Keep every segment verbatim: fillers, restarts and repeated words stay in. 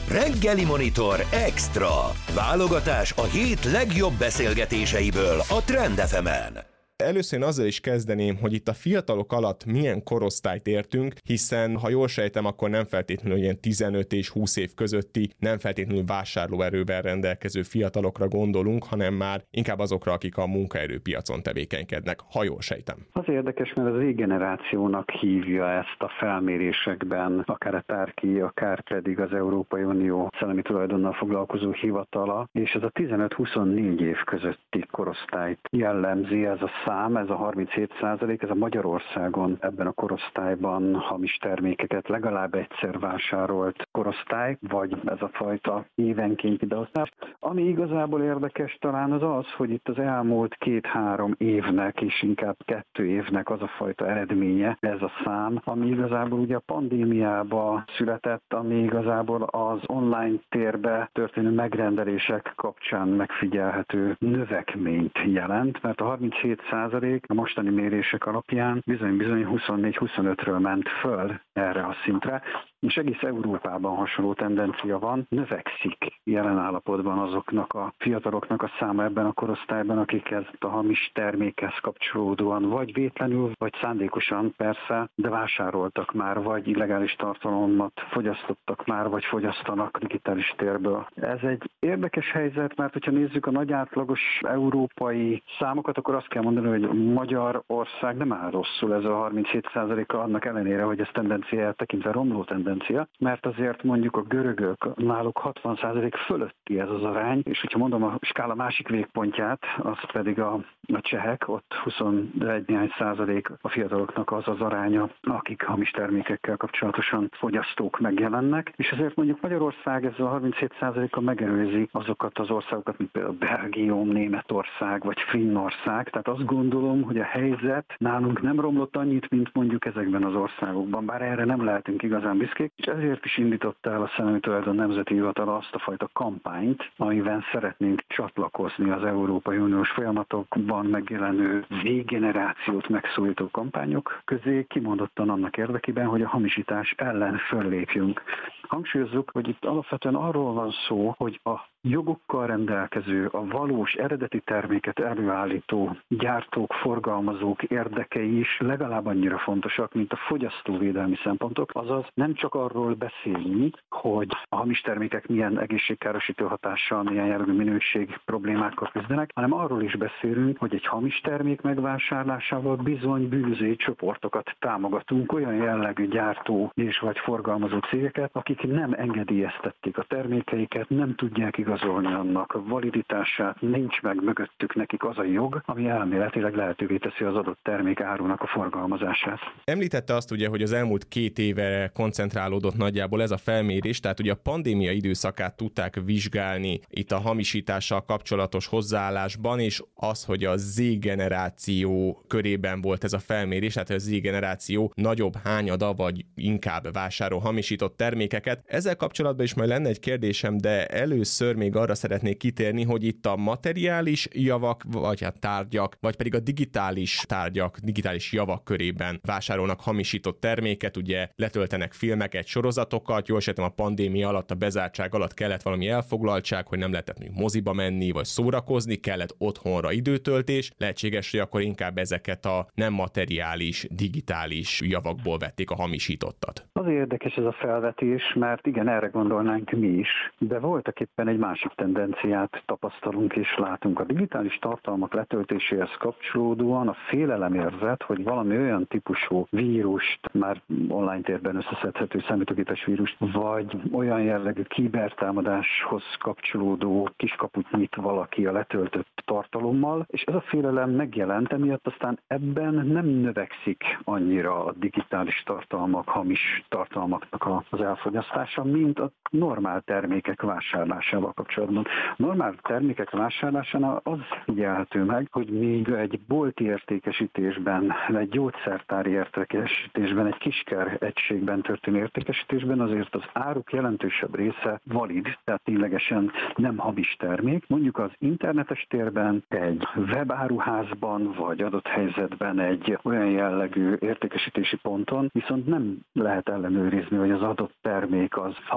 Reggeli Monitor Extra. Válogatás a hét legjobb beszélgetéseiből a Trend ef emen. Először én azzal is kezdeném, hogy itt a fiatalok alatt milyen korosztályt értünk, hiszen ha jól sejtem, akkor nem feltétlenül ilyen tizenöt és húsz év közötti, nem feltétlenül vásárlóerővel rendelkező fiatalokra gondolunk, hanem már inkább azokra, akik a munkaerőpiacon tevékenykednek, ha jól sejtem. Az érdekes, mert az Z-generációnak hívja ezt a felmérésekben, akár a Tárki, akár pedig az Európai Unió szellemi tulajdonnal foglalkozó hivatala, és ez a tizenöt-huszonnégy év közötti korosztályt jellemzi, ez a szám, ez a harminchét százalék, ez a Magyarországon ebben a korosztályban hamis termékeket legalább egyszer vásárolt korosztály, vagy ez a fajta évenkénti beosztás. Ami igazából érdekes talán az az, hogy itt az elmúlt két-három évnek és inkább kettő évnek az a fajta eredménye, ez a szám, ami igazából ugye a pandémiába született, ami igazából az online térbe történő megrendelések kapcsán megfigyelhető növekményt jelent, mert a harminchét százalék a mostani mérések alapján bizony-bizony huszonnégy-huszonötről ment föl erre a szintre, és egész Európában hasonló tendencia van, növekszik jelen állapotban azoknak a fiataloknak a száma ebben a korosztályban, akik ezt a hamis termékhez kapcsolódóan vagy vétlenül, vagy szándékosan persze, de vásároltak már, vagy illegális tartalmat fogyasztottak már, vagy fogyasztanak digitális térből. Ez egy érdekes helyzet, mert hogyha nézzük a nagy átlagos európai számokat, akkor azt kell mondani, hogy Magyarország nem áll rosszul, ez a harminchét százaléka annak ellenére, hogy ez tendenciáját tekintve romló tendencia, mert azért mondjuk a görögök náluk hatvan százalék fölötti ez az arány, és hogyha mondom a skála másik végpontját, azt pedig a, a csehek, ott huszonegy néhány százalék a fiataloknak az az aránya, akik hamis termékekkel kapcsolatosan fogyasztók megjelennek, és azért mondjuk Magyarország ezzel a harminchét százalékkal megerőzi azokat az országokat, mint például Belgium, Németország vagy Finnország, tehát azt gondolom, hogy a helyzet nálunk nem romlott annyit, mint mondjuk ezekben az országokban, bár erre nem lehetünk igazán büszkék, és ezért is indította el a Szellemi Tulajdon Nemzeti Hivatala azt a fajta kampányt, amiben szeretnénk csatlakozni az Európai Uniós folyamatokban megjelenő Z-generációt megszólító kampányok közé, kimondottan annak érdekében, hogy a hamisítás ellen föllépjünk. Hangsúlyozzuk, hogy itt alapvetően arról van szó, hogy a jogokkal rendelkező, a valós eredeti terméket előállító gyártók, forgalmazók érdekei is legalább annyira fontosak, mint a fogyasztóvédelmi szempontok, azaz nem csak arról beszélni, hogy a hamis termékek milyen egészségkárosító hatással, milyen jellegű minőség problémákkal küzdenek, hanem arról is beszélünk, hogy egy hamis termék megvásárlásával bizony bűnözői csoportokat támogatunk, olyan jellegű gyártó és vagy forgalmazó cégeket, akik nem engedélyeztették a termékeiket, nem tudják igazolni annak a validitását, nincs meg mögöttük nekik az a jog, ami elméletileg lehetővé teszi az adott termék árunak a forgalmazását. Említette azt ugye, hogy az elmúlt két éve koncentrálódott nagyjából ez a felmérés, tehát ugye a pandémia időszakát tudták vizsgálni itt a hamisítással kapcsolatos hozzáállásban, és az, hogy a Z-generáció körében volt ez a felmérés, tehát a Z-generáció nagyobb hányada, vagy inkább vásárol hamisított termékeket. Ezzel kapcsolatban is majd lenne egy kérdésem, de először még arra szeretnék kitérni, hogy itt a materiális javak, vagy hát tárgyak, vagy pedig a digitális tárgyak, digitális javak körében vásárolnak hamisított terméket, ugye letöltenek filmeket, sorozatokat, jól sejtem a pandémia alatt, a bezártság alatt kellett valami elfoglaltság, hogy nem lehetett még moziba menni, vagy szórakozni, kellett otthonra időtöltés, lehetséges, hogy akkor inkább ezeket a nem materiális, digitális javakból vették a hamisítottat. Az érdekes ez a felvetés, mert igen, erre gondolnánk mi is, de voltak éppen egy másik tendenciát tapasztalunk és látunk. A digitális tartalmak letöltéséhez kapcsolódóan a félelemérzet, hogy valami olyan típusú vírust, már online térben összeszedhető számítógépes vírust, vagy olyan jellegű kibertámadáshoz kapcsolódó kiskaput nyit valaki a letöltött tartalommal, és ez a félelem megjelent, emiatt aztán ebben nem növekszik annyira a digitális tartalmak, hamis tartalmaknak az elfogyasztása, mint a normál termékek vásárlásával kapcsolatban. A normál termékek vásárlásánál az figyelhető meg, hogy még egy bolti értékesítésben, egy gyógyszertári értékesítésben, egy kisker egységben történő értékesítésben azért az áruk jelentősebb része valid, tehát ténylegesen nem hamis termék. Mondjuk az internetes térben, egy webáruházban, vagy adott helyzetben egy olyan jellegű értékesítési ponton viszont nem lehet ellenőrizni, hogy az adott termék az hamis vagy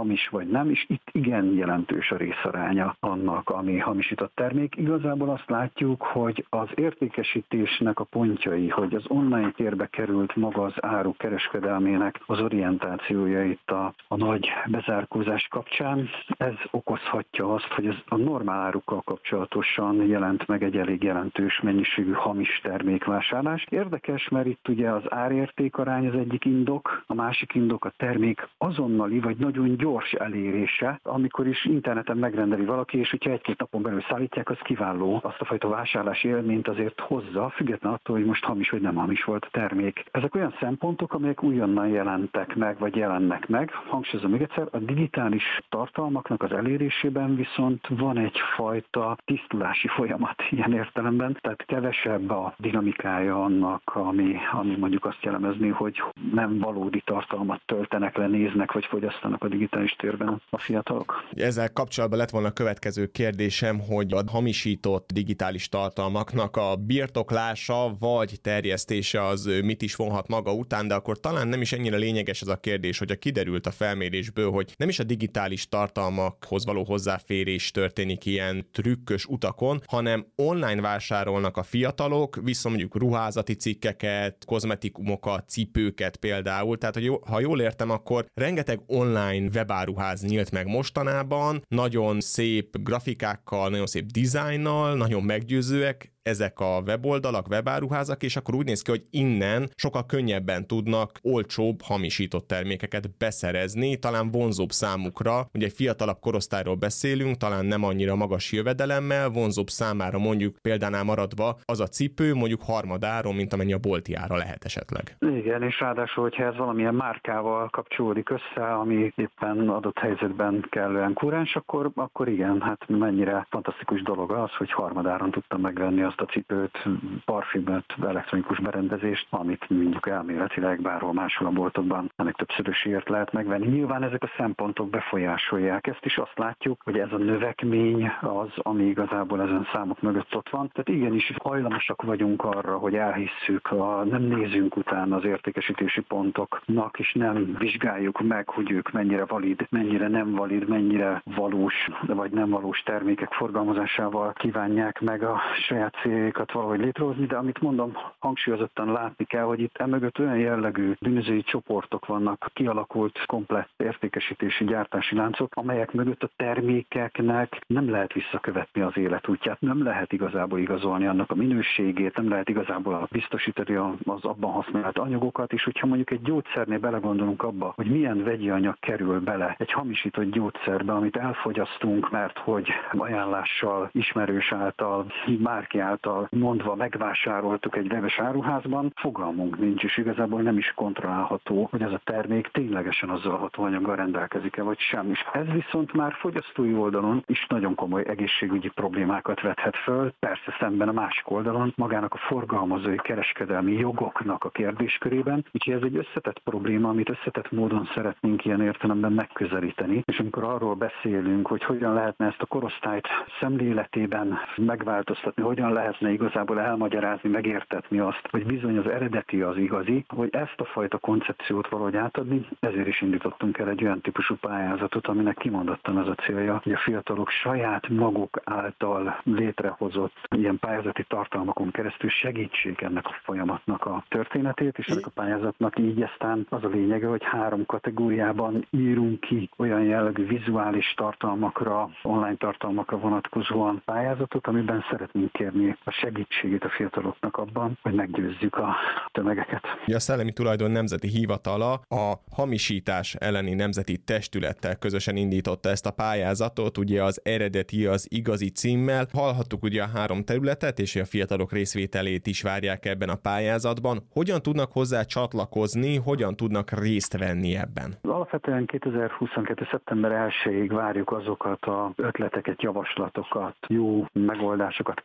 vagy nem, és itt igen jelentős a részaránya annak, ami hamisított termék. Igazából azt látjuk, hogy az értékesítésnek a pontjai, hogy az online térbe került maga az áru kereskedelmének az orientációja itt a, a nagy bezárkózás kapcsán, ez okozhatja azt, hogy ez a normál árukkal kapcsolatosan jelent meg egy elég jelentős mennyiségű hamis termékvásárlás. Érdekes, mert itt ugye az árértékarány az egyik indok, a másik indok a termék azonnali vagy nagyon gyors elérése, amikor is interneten megrendeli valaki, és hogyha egy-két napon belül szállítják, az kiváló. Azt a fajta vásárlási élményt azért hozza, függetlenül attól, hogy most hamis vagy nem hamis volt a termék. Ezek olyan szempontok, amelyek újonnan jelentek meg, vagy jelennek meg. Hangsúlyozom még egyszer, a digitális tartalmaknak az elérésében viszont van egyfajta tisztulási folyamat ilyen értelemben, tehát kevesebb a dinamikája annak, ami, ami mondjuk azt jellemezné, hogy nem valódi tartalmat töltenek le, néznek vagy fogyasztanak a digitális térben a fiatalok. Ezzel kapcsolatban lett volna a következő kérdésem, hogy a hamisított digitális tartalmaknak a birtoklása vagy terjesztése az mit is vonhat maga után, de akkor talán nem is ennyire lényeges ez a kérdés, hogy a kiderült a felmérésből, hogy nem is a digitális tartalmakhoz való hozzáférés történik ilyen trükkös utakon, hanem online vásárolnak a fiatalok, viszont mondjuk ruházati cikkeket, kozmetikumokat, cipőket például, tehát hogy ha jól értem, akkor rengeteg online webáruház nyílt meg mostanában, nagyon szép grafikákkal, nagyon szép dizájnnal, nagyon meggyőzőek ezek a weboldalak, webáruházak, és akkor úgy néz ki, hogy innen sokkal könnyebben tudnak olcsóbb, hamisított termékeket beszerezni, talán vonzóbb számukra, ugye egy fiatalabb korosztályról beszélünk, talán nem annyira magas jövedelemmel, vonzóbb számára mondjuk példánál maradva az a cipő mondjuk harmadáron, mint amennyi a bolti ára lehet esetleg. Igen, és ráadásul, hogyha ez valamilyen márkával kapcsolódik össze, ami éppen adott helyzetben kellően kuráns, akkor, akkor igen, hát mennyire fantasztikus dolog az, hogy harmadáron tudtam megvenni azt a cipőt, parfümöt, elektronikus berendezést, amit mondjuk elméletileg bárhol máshol a boltokban ennek többszörösért lehet megvenni. Nyilván ezek a szempontok befolyásolják. Ezt is azt látjuk, hogy ez a növekmény az, ami igazából ezen számok mögött ott van. Tehát igenis hajlamosak vagyunk arra, hogy elhisszük, a, nem nézünk utána az értékesítési pontoknak, és nem vizsgáljuk meg, hogy ők mennyire valid, mennyire nem valid, mennyire valós vagy nem valós termékek forgalmazásával kívánják meg a saját céljaikat valahogy létrehozni, de amit mondom, hangsúlyozottan látni kell, hogy itt emögött olyan jellegű bűnözői csoportok vannak, kialakult komplett értékesítési, gyártási láncok, amelyek mögött a termékeknek nem lehet visszakövetni az életútját, nem lehet igazából igazolni annak a minőségét, nem lehet igazából biztosítani az abban használt anyagokat, és hogyha mondjuk egy gyógyszernél belegondolunk abba, hogy milyen vegyi anyag kerül bele egy hamisított gyógyszerbe, amit elfogyasztunk, mert hogy ajánlással, ismerős által, márki által mondva megvásároltuk egy webes áruházban, fogalmunk nincs, és igazából nem is kontrollálható, hogy ez a termék ténylegesen azzal a hatóanyaggal rendelkezik-e, vagy sem. És ez viszont már fogyasztói oldalon is nagyon komoly egészségügyi problémákat vethet föl, persze szemben a másik oldalon magának a forgalmazói kereskedelmi jogoknak a kérdéskörében, úgyhogy ez egy összetett probléma, amit összetett módon szeretnénk ilyen értelemben megközelíteni, és amikor arról beszélünk, hogy hogyan lehetne ezt a korosztályt szemléletében megváltoztatni, hogyan lehetne igazából elmagyarázni, megértetni azt, hogy bizony az eredeti az igazi, hogy ezt a fajta koncepciót valahogy átadni, ezért is indítottunk el egy olyan típusú pályázatot, aminek kimondottan az a célja, hogy a fiatalok saját maguk által létrehozott ilyen pályázati tartalmakon keresztül segítsék ennek a folyamatnak a történetét, és ennek a pályázatnak így aztán az a lényege, hogy három kategóriában írunk ki olyan jellegű vizuális tartalmakra, online tartalmakra vonatkozóan pályázatot, amiben szeretnénk kérni a segítségét a fiataloknak abban, hogy meggyőzzük a tömegeket. A Szellemi Tulajdon Nemzeti Hivatala a hamisítás elleni nemzeti testülettel közösen indította ezt a pályázatot, ugye az eredeti, az igazi címmel. Hallhattuk ugye a három területet, és a fiatalok részvételét is várják ebben a pályázatban. Hogyan tudnak hozzá csatlakozni, hogyan tudnak részt venni ebben? Alapvetően kétezer-huszonkettő. szeptember elsejéig várjuk azokat az ötleteket, javaslatokat, jó megoldásokat, kreatív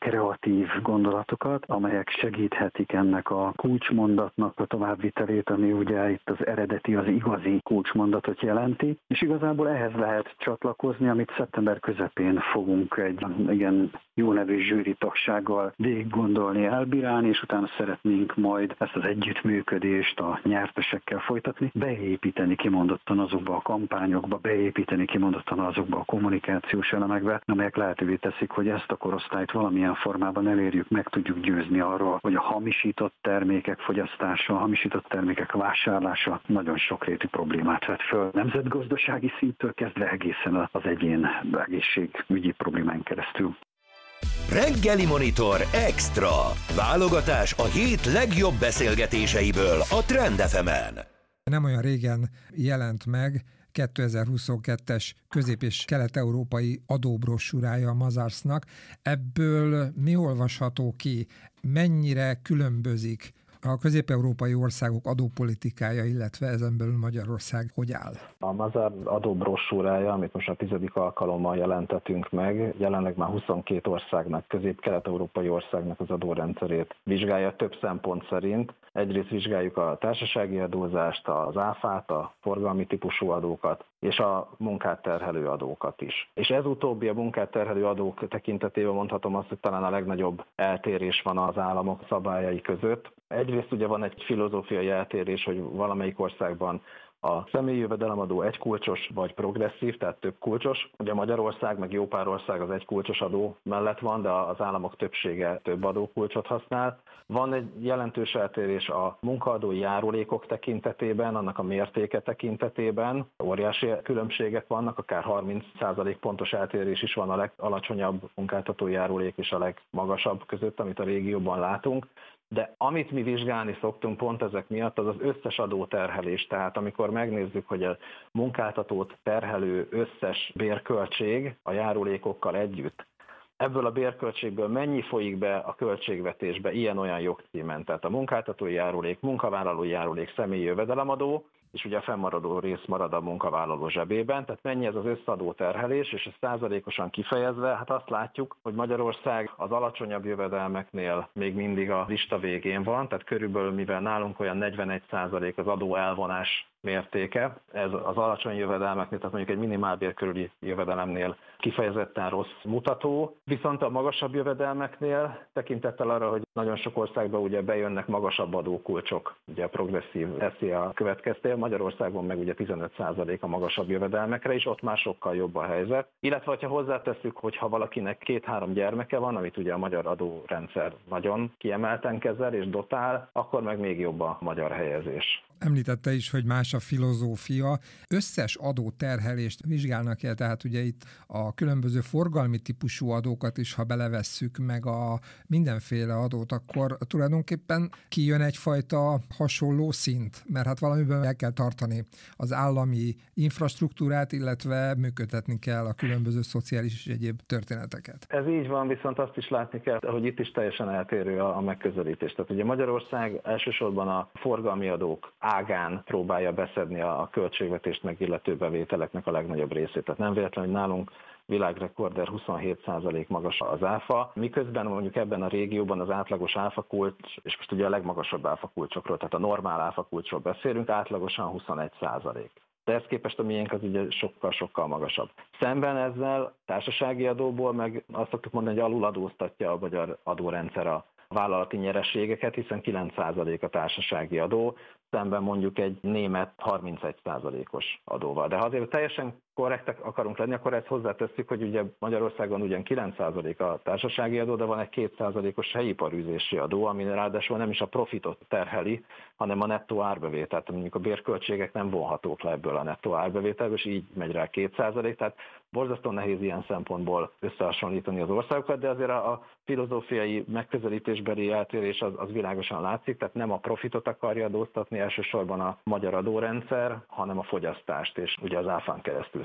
kreatív gondolatokat, amelyek segíthetik ennek a kulcsmondatnak a továbbvitelét, ami ugye itt az eredeti, az igazi kulcsmondatot jelenti, és igazából ehhez lehet csatlakozni, amit szeptember közepén fogunk egy igen jó nevű zsűri tagsággal végig gondolni, elbírálni, és utána szeretnénk majd ezt az együttműködést a nyertesekkel folytatni, beépíteni kimondottan azokba a kampányokba, beépíteni kimondottan azokba a kommunikációs elemekbe, amelyek lehetővé teszik, hogy ezt a korosztályt valamilyen formában elérjük, meg tudjuk győzni arról, hogy a hamisított termékek fogyasztása, a hamisított termékek vásárlása nagyon sokrétű problémát vet föl. Nemzetgazdasági szinttől kezdve egészen az egyén egészségügyi problémán keresztül. Reggeli Monitor Extra. Válogatás a hét legjobb beszélgetéseiből a Trend ef emen. Nem olyan régen jelent meg kétezer-huszonkettes közép- és kelet-európai adóbrossúrája a Mazars-nak. Ebből mi olvasható ki? Mennyire különbözik a közép-európai országok adópolitikája, illetve ezen belül Magyarország hogy áll? A Mazars adóbrossúrája, amit most a tizedik alkalommal jelentetünk meg, jelenleg már huszonkét országnak, közép-kelet-európai országnak az adórendszerét vizsgálja több szempont szerint. Egyrészt vizsgáljuk a társasági adózást, az áfát, a forgalmi típusú adókat, és a munkát terhelő adókat is. És ez utóbbi, a munkát terhelő adók tekintetében mondhatom azt, hogy talán a legnagyobb eltérés van az államok szabályai között. Egyrészt ugye van egy filozófiai eltérés, hogy valamelyik országban a személyi jövedelemadó egykulcsos vagy progresszív, tehát több kulcsos. Ugye Magyarország, meg jó pár ország az egykulcsos adó mellett van, de az államok többsége több adókulcsot használ. Van egy jelentős eltérés a munkaadói járulékok tekintetében, annak a mértéke tekintetében. Óriási különbségek vannak, akár harminc százalék pontos eltérés is van a legalacsonyabb munkáltatói járulék és a legmagasabb között, amit a régióban látunk. De amit mi vizsgálni szoktunk pont ezek miatt, az az összes adóterhelés. Tehát amikor megnézzük, hogy a munkáltatót terhelő összes bérköltség a járulékokkal együtt, ebből a bérköltségből mennyi folyik be a költségvetésbe ilyen-olyan jogcímen. Tehát a munkáltatói járulék, munkavállalói járulék, személyi jövedelemadó, és ugye a fennmaradó rész marad a munkavállaló zsebében, tehát mennyi ez az összadó terhelés, és ezt százalékosan kifejezve, hát azt látjuk, hogy Magyarország az alacsonyabb jövedelmeknél még mindig a lista végén van, tehát körülbelül mivel nálunk olyan negyvenegy százalék az adó elvonás mértéke, ez az alacsony jövedelmeknél, tehát mondjuk egy minimálbér körüli jövedelemnél kifejezetten rossz mutató, viszont a magasabb jövedelmeknél tekintettel arra, hogy nagyon sok országban ugye bejönnek magasabb adókulcsok, ugye a progresszív eszi a következtél, Magyarországon meg ugye tizenöt százalék a magasabb jövedelmekre, és ott már sokkal jobb a helyzet. Illetve, ha hozzátesszük, hogy ha valakinek két-három gyermeke van, amit ugye a magyar adórendszer nagyon kiemelten kezel és dotál, akkor meg még jobb a magyar helyezés. Említette is, hogy más a filozófia. Összes adóterhelést vizsgálnak el, tehát ugye itt a különböző forgalmi típusú adókat is, ha belevesszük meg a mindenféle adót, akkor tulajdonképpen kijön egyfajta hasonló szint, mert hát valamiben el kell tartani az állami infrastruktúrát, illetve működtetni kell a különböző szociális és egyéb történeteket. Ez így van, viszont azt is látni kell, hogy itt is teljesen eltérő a megközelítés. Tehát ugye Magyarország elsősorban a forgalmi adók ágán próbálja beszedni a költségvetést megillető bevételeknek a legnagyobb részét. Tehát nem véletlen, hogy nálunk világrekorder huszonhét százalék magas az áfa, miközben mondjuk ebben a régióban az átlagos áfakulcs, és most ugye a legmagasabb áfakulcsokról, tehát a normál áfakulcsról beszélünk, átlagosan huszonegy százalék. De ezt képest a miénk az ugye sokkal-sokkal magasabb. Szemben ezzel társasági adóból meg azt szoktuk mondani, hogy aluladóztatja a magyar adórendszer a vállalati nyereségeket, hiszen kilenc százalék a társasági adó, szemben mondjuk egy német harmincegy százalékos adóval. De ha azért teljesen korrektek akarunk lenni, akkor ezt hozzátesszük, hogy ugye Magyarországon ugyan kilenc százalék a társasági adó, de van egy két százalékos helyiparűzési adó, ami ráadásul nem is a profitot terheli, hanem a nettó árbevételt. Tehát mondjuk a bérköltségek nem vonhatók le ebből a nettó árbevételből, és így megy rá két százalék. Tehát borzasztóan nehéz ilyen szempontból összehasonlítani az országokat, de azért a, a filozófiai megközelítésbeli eltérés az, az világosan látszik, tehát nem a profitot akarja adóztatni elsősorban a magyar adórendszer, hanem a fogyasztást, és ugye az áfán keresztül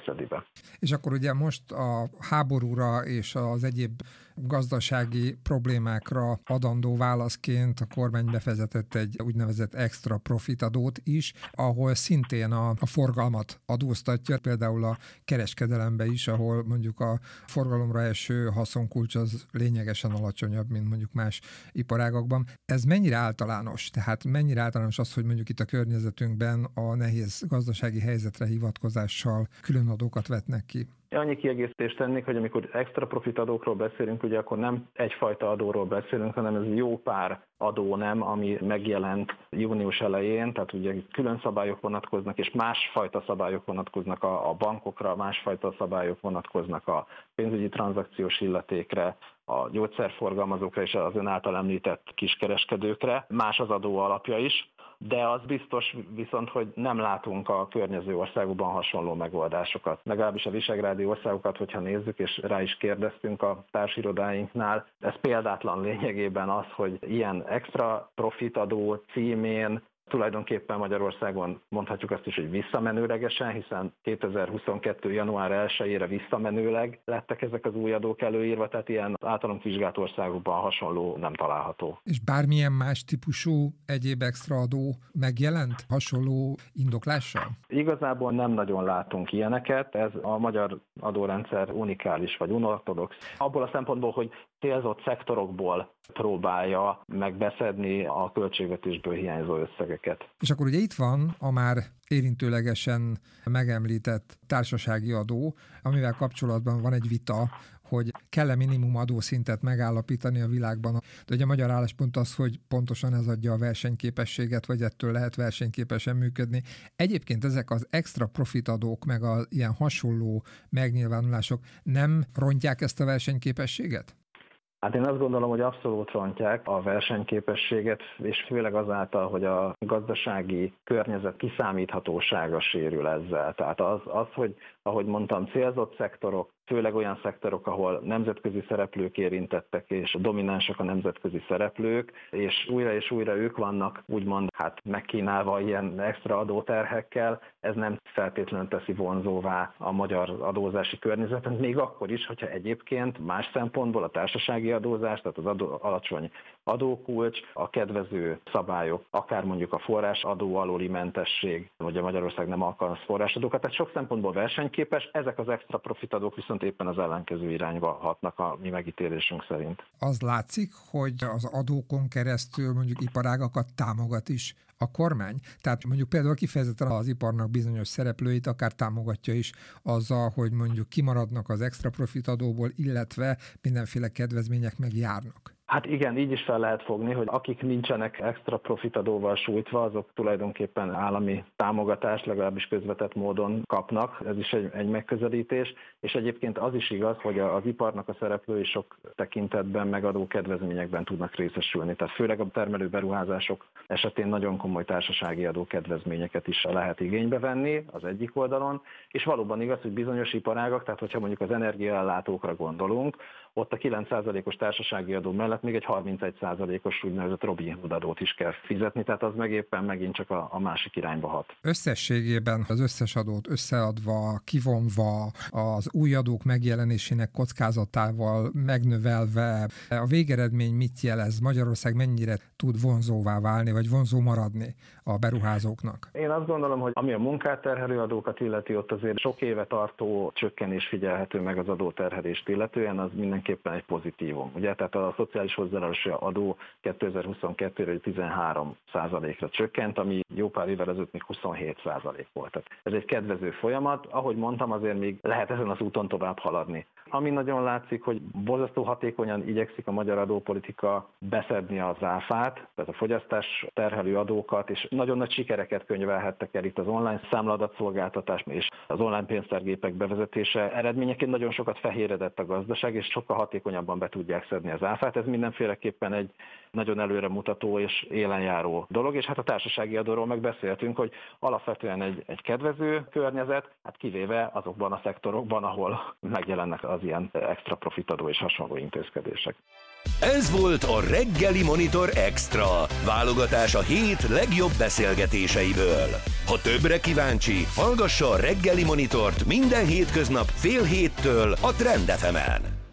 közedibe. És akkor ugye most a háborúra és az egyéb gazdasági problémákra adandó válaszként a kormány bevezetett egy úgynevezett extra profit adót is, ahol szintén a, a forgalmat adóztatja, például a kereskedelembe is, ahol mondjuk a forgalomra eső haszonkulcs az lényegesen alacsonyabb, mint mondjuk más iparágakban. Ez mennyire általános? Tehát mennyire általános az, hogy mondjuk itt a környezetünkben a nehéz gazdasági helyzetre hivatkozással külön adókat vetnek ki? Annyi kiegészítést tennék, hogy amikor extra profit adókról beszélünk, ugye akkor nem egyfajta adóról beszélünk, hanem ez jó pár adó nem, ami megjelent június elején, tehát ugye külön szabályok vonatkoznak, és másfajta szabályok vonatkoznak a, a bankokra, másfajta szabályok vonatkoznak a pénzügyi tranzakciós illetékre, a gyógyszerforgalmazókra és az ön által említett kiskereskedőkre. Más az adó alapja is, de az biztos viszont, hogy nem látunk a környező országokban hasonló megoldásokat. Legalábbis a visegrádi országokat, hogyha nézzük, és rá is kérdeztünk a társirodáinknál, ez példátlan lényegében az, hogy ilyen extra profitadó címén tulajdonképpen Magyarországon mondhatjuk azt is, hogy visszamenőlegesen, hiszen kétezer-huszonkettő. január elsejére visszamenőleg lettek ezek az új adók előírva, tehát ilyen általunk vizsgált országokban hasonló nem található. És bármilyen más típusú egyéb extra adó megjelent hasonló indoklással? Igazából nem nagyon látunk ilyeneket, ez a magyar adórendszer unikális vagy unortodox. Abból a szempontból, hogy célzott szektorokból próbálja megbeszedni a költségvetésből hiányzó összegeket. És akkor ugye itt van a már érintőlegesen megemlített társasági adó, amivel kapcsolatban van egy vita, hogy kell-e minimum adószintet megállapítani a világban. De ugye a magyar álláspont az, hogy pontosan ez adja a versenyképességet, vagy ettől lehet versenyképesen működni. Egyébként ezek az extra profit adók, meg az ilyen hasonló megnyilvánulások nem rontják ezt a versenyképességet? Hát én azt gondolom, hogy abszolút rontják a versenyképességet, és főleg azáltal, hogy a gazdasági környezet kiszámíthatósága sérül ezzel. Tehát az, az hogy ahogy mondtam, célzott szektorok, főleg olyan szektorok, ahol nemzetközi szereplők érintettek, és dominánsak a nemzetközi szereplők, és újra és újra ők vannak úgymond hát megkínálva ilyen extra adóterhekkel, ez nem feltétlenül teszi vonzóvá a magyar adózási környezetet, még akkor is, hogyha egyébként más szempontból a társasági adózás, tehát az adó, alacsony adókulcs, a kedvező szabályok, akár mondjuk a forrásadó alóli mentesség, ugye Magyarország nem alkalmaz forrásadókat, tehát sok szempontból versenyképes, ezek az extra profitadók viszont éppen az ellenkező irányba hatnak a mi megítélésünk szerint. Az látszik, hogy az adókon keresztül mondjuk iparágakat támogat is a kormány. Tehát mondjuk például kifejezetten az iparnak bizonyos szereplőit akár támogatja is azzal, hogy mondjuk kimaradnak az extra profit adóból, illetve mindenféle kedvezmények megjárnak. Hát igen, így is fel lehet fogni, hogy akik nincsenek extra profitadóval sújtva, azok tulajdonképpen állami támogatást legalábbis közvetett módon kapnak. Ez is egy, egy megközelítés, és egyébként az is igaz, hogy az iparnak a szereplői sok tekintetben megadó kedvezményekben tudnak részesülni. Tehát főleg a termelő beruházások esetén nagyon komoly társasági adókedvezményeket is lehet igénybe venni az egyik oldalon, és valóban igaz, hogy bizonyos iparágak, tehát hogyha mondjuk az energiaellátókra gondolunk, ott a kilenc százalékos társasági adó mellett még egy harmincegy százalékos úgynevezett Robin Hood adót is kell fizetni, tehát az meg éppen megint csak a, a másik irányba hat. Összességében az összes adót összeadva, kivonva, az új adók megjelenésének kockázatával megnövelve, a végeredmény mit jelez? Magyarország mennyire tud vonzóvá válni, vagy vonzó maradni a beruházóknak? Én azt gondolom, hogy ami a munkát terhelő adókat illeti, ott azért sok éve tartó csökkenés figyelhető meg az adóterhelést illetően, az mindenképpen egy pozitívum. Ugye, tehát a szociális hozzájárulási adó kétezer-huszonkettőre tizenhárom százalékra csökkent, ami jó pár évvel ezelőtt még huszonhét százalék volt. Tehát ez egy kedvező folyamat, ahogy mondtam, azért még lehet ezen az úton tovább haladni. Ami nagyon látszik, hogy borzasztó hatékonyan igyekszik a magyar adópolitika beszedni az áfát, tehát a fogyasztás terhelő adókat, és nagyon nagy sikereket könyvelhettek el itt az online számladatszolgáltatás és az online pénztárgépek bevezetése. Eredményeként nagyon sokat fehéredett a gazdaság, és sokkal hatékonyabban be tudják szedni az áfát. Ez mindenféleképpen egy nagyon előremutató és élenjáró dolog, és hát a társasági adóról meg beszéltünk, hogy alapvetően egy, egy kedvező környezet, hát kivéve azokban a szektorokban, ahol megjelennek az ilyen extra profitadó és hasonló intézkedések. Ez volt a Reggeli Monitor Extra, válogatás a hét legjobb beszélgetéseiből. Ha többre kíváncsi, hallgassa a Reggeli Monitort minden hétköznap fél héttől a Trend ef emen.